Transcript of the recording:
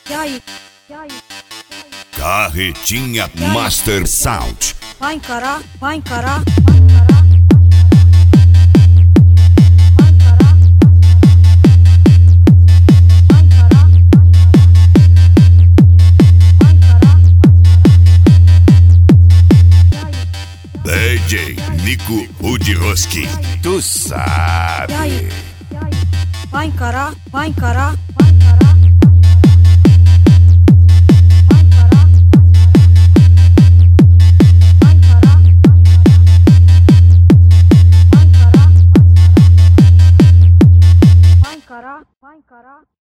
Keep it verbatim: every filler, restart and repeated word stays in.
E aí? E aí? Carretinha Master Sound. Vai encarar? Vai encarar? Vai encarar? Vai encarar? Vai encarar? Vai encarar? E aí? D J Nico Udroski. Tu E sabe. aí? E aí? Vai encarar? Vai encarar? Vai encarar? Vai encarar? Vai encarar? Vai encarar? Vai encarar? Vai encarar?